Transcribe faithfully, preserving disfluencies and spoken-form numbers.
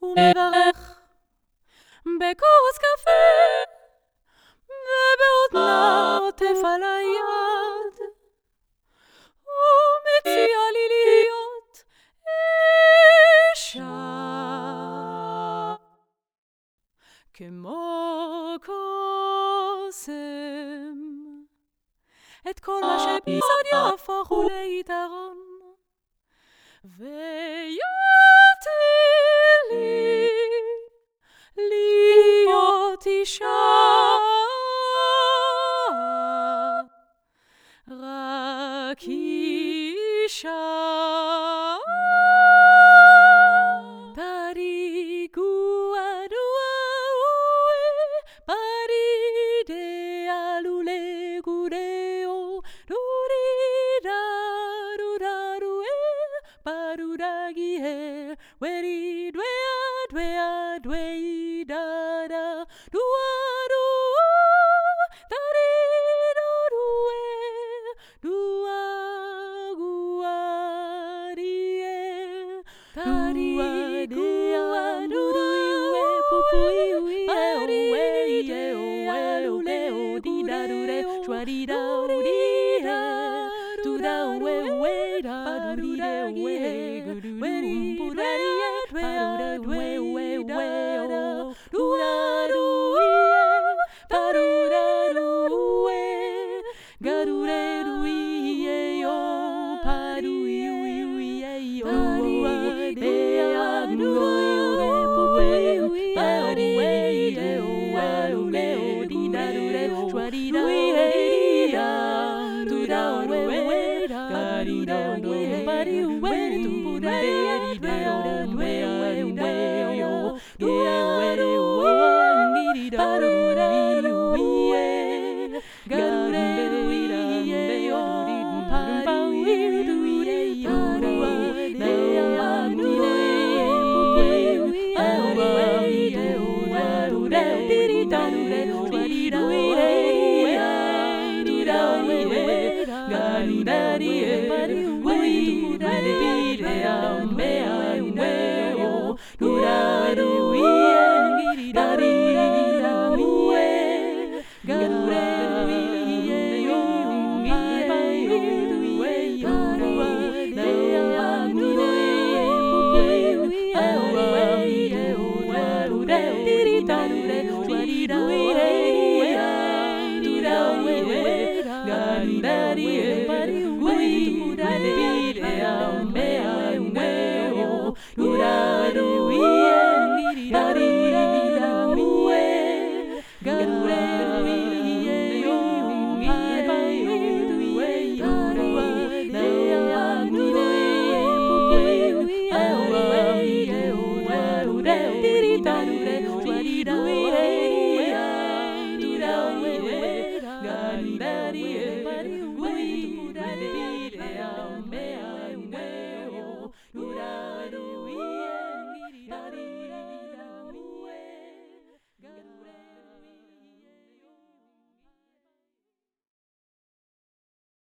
ומברך בכוס קפה ובאוזניו עוטף על היד ומציע לי להיות אישה כמו קוסם. את כל מה שביסוד יהפוך הוא ליתרון ויותיר לי להיות אישה, רק אישה. Weri dwea dwea dwei da da dua dua da di da due dua gua di e da di gua du du e pu pu i e o e e o e o le o di da du re chwa di da o di da du da we we da du di da we gu du du pu da di e dwe